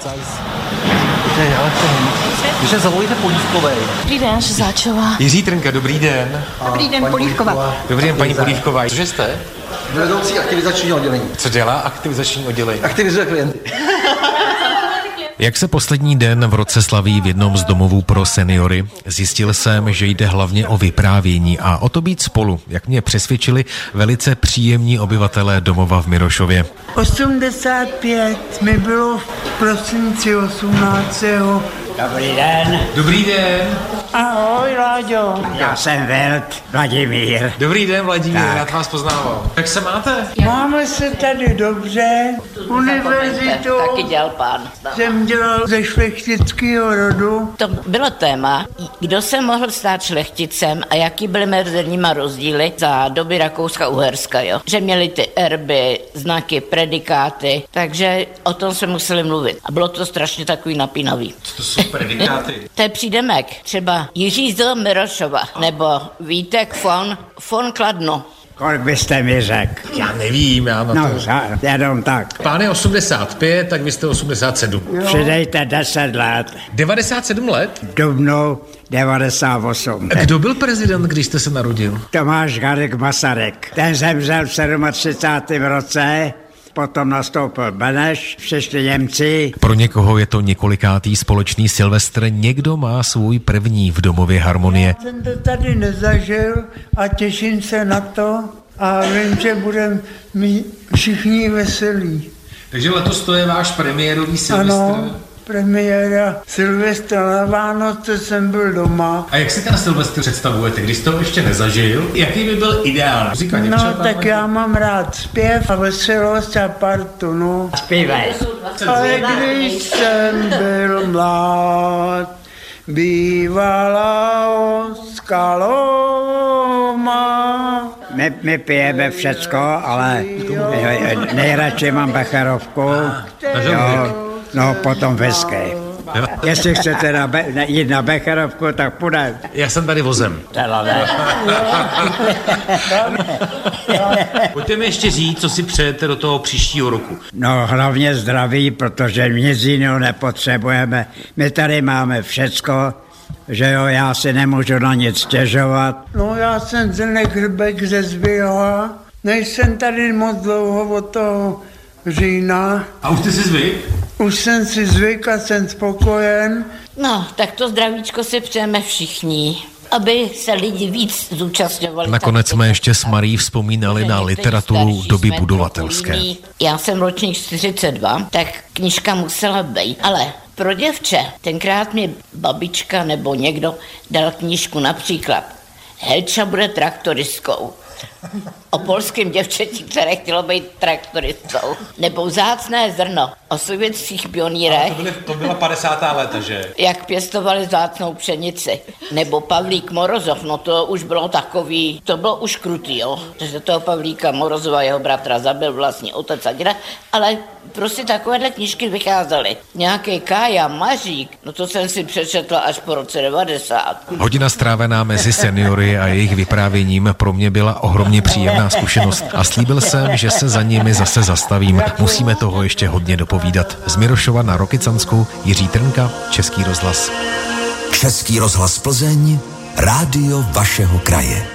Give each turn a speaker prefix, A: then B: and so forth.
A: Když zavolíte Polívkovej.
B: Dobrý den, Řezáčová.
C: Jiří Trnka, dobrý den.
B: Dobrý den, Polívková.
C: Dobrý den, paní Polívková. Cože jste?
A: Vedoucí aktivizačního oddělení.
C: Co dělá aktivizační oddělení?
A: Aktivizuje klienty.
D: Jak se poslední den v roce slaví v jednom z domovů pro seniory, zjistil jsem, že jde hlavně o vyprávění a o to být spolu, jak mě přesvědčili velice příjemní obyvatelé domova v Mirošově.
E: 85 mi bylo v prosinci 18.
F: Dobrý den.
C: Dobrý den.
E: Ahoj, Láďo.
F: Já jsem Velt Vladimír.
C: Dobrý den, Vladimír, rád vás poznával. Jak se máte?
E: Máme se tady dobře. Univerzitu
B: Taky dělal pán.
E: jsem dělal ze šlechtického rodu.
B: To bylo téma, kdo se mohl stát šlechticem a jaký byly mezi nimi rozdíly za doby Rakouska-Uherska, jo? Že měli ty erby, znaky, predikáty, takže o tom jsme museli mluvit. A bylo to strašně takový napínavý.
C: Co to jsou predikáty?
B: To je přídemek, třeba Jiří z Mirošova, nebo Vítek von Kladno.
F: Kolik byste mi řekl?
C: Já nevím, já na to...
F: Jenom tak.
C: Pán je 85, tak vy jste 87.
F: Přidejte 10 let.
C: 97 let?
F: V dubnu 98.
C: Kdo byl prezident, když jste se narodil?
F: Tomáš Garrigue Masaryk. Ten zemřel v 37. roce. Potom nastoupil Beneš, přišli Němci.
D: Pro někoho je to několikátý společný Silvestr, někdo má svůj první v domově Harmonie.
E: Jsem to tady nezažil a těším se na to a vím, že budeme všichni veselí.
C: Takže letos to je váš premiérový Silvestr?
E: Ano, premiéra Silvestra, na Vánoce jsem byl doma.
C: A jak si ten Silvestr představujete, když jste ho ještě nezažil? Jaký by byl ideál? Muzika,
E: No, tak já mám rád zpěv a veselost a partu, no.
F: Zpívej.
E: Ale když jsem byl mlád, bývala Oskaloma.
F: My pijeme všecko, ale nejradši mám becherovku. No, potom whisky. Jestli chcete jít na becherovku, tak půjde.
C: Já jsem tady vozem. Pojďte mi ještě říct, co si přejete do toho příštího roku.
F: No, hlavně zdraví, protože nic jiného nepotřebujeme. My tady máme všecko, že jo, já si nemůžu na nic stěžovat.
E: No, já jsem Zdeněk Hrbek ze Zběhla. Nejsem tady moc dlouho od toho října.
C: A už jste si zvyk?
E: Už jsem si zvyk a jsem spokojen.
B: No, tak to zdravíčko si přejeme všichni, aby se lidi víc zúčastňovali.
D: Nakonec jsme ještě s Marí vzpomínali na literaturu doby budovatelské.
B: Já jsem ročník 42, tak knížka musela být, ale pro děvče, tenkrát mi babička nebo někdo dal knížku například Helča bude traktoristkou. O polském děvčeti, které chtělo být traktoristkou. Nebo Vzácné zrno o sovětských pionýrech.
C: To byla 50. léta, že?
B: Jak pěstovali vzácnou pšenici. Nebo Pavlík Morozov, no to už bylo takový, to bylo už krutý, jo. Že toho Pavlíka Morozova, jeho bratra zabil vlastní otec a děda, ale prostě takovéhle knížky vycházely. Nějaký Kája, Mařík, no to jsem si přečetla až po roce 90.
D: Hodina strávená mezi seniory a jejich vyprávěním pro mě byla ohromně příjemná zkušenost a slíbil jsem, že se za nimi zase zastavím. Musíme toho ještě hodně dopovídat. Z Mirošova na Rokycansku, Jiří Trnka, Český rozhlas.
G: Český rozhlas Plzeň, rádio vašeho kraje.